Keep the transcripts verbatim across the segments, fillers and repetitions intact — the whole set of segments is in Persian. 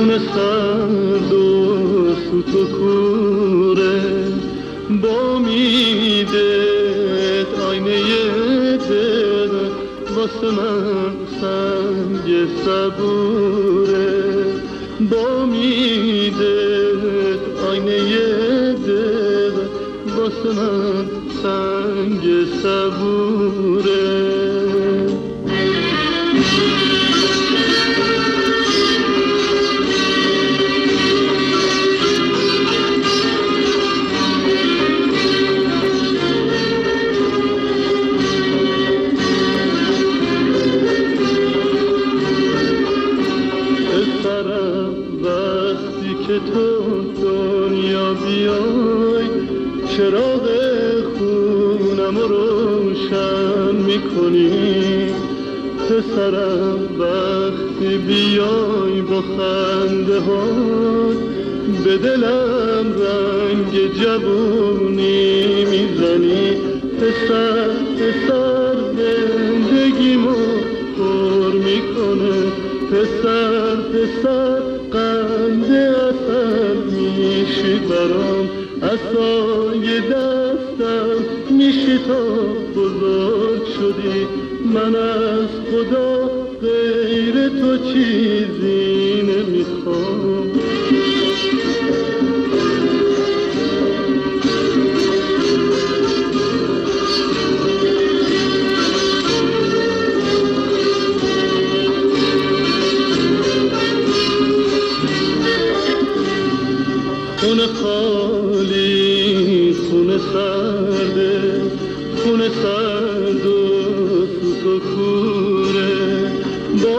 خون سرد و سوت و کوره با میدت آینه دل واسه من سنگ صبوره با میدت آینه دل واسه من سنگ صبوره که تو دنیا بیای چراغ خونم رو روشن میکنی پسرم وقتی بیای با خنده ها به دلم رنگ جوونی میزنی پسر پسر زندگیمو پر میکنه پسر پسر قند اصل میشی برام عصای دستم میشی تا بزرگ شدی من از خدا غیر تو چیزی نمیخوام خون خالی خون سرده خون سرد و سوت و کوره با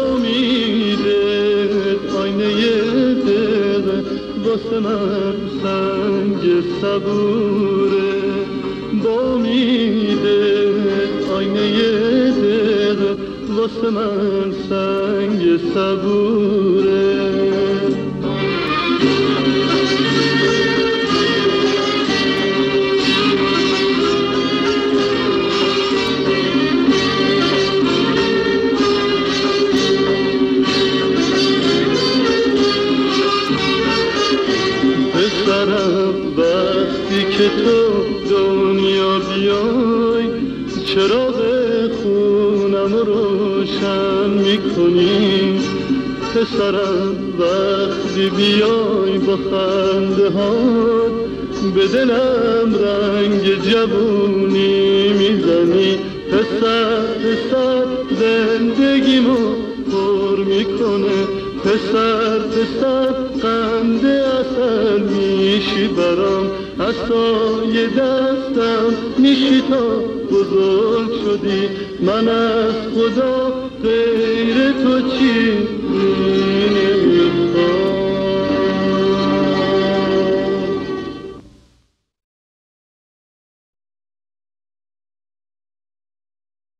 میدت آینه دل واسه من سنگ صبوره با میدت آینه دل واسه من سنگ صبوره پسرم وقتی که تو دنیا بیای چراغ خونم رو روشن میکنی پسرم وقتی بیای با خنده هات به دلم رنگ جوونی میزنی پسر پسر زندگیمو پر میکنه پسر پسر قند اصل میشی برام عصای دستم میشی تا بزرگ شدی من از خدا غیر تو چی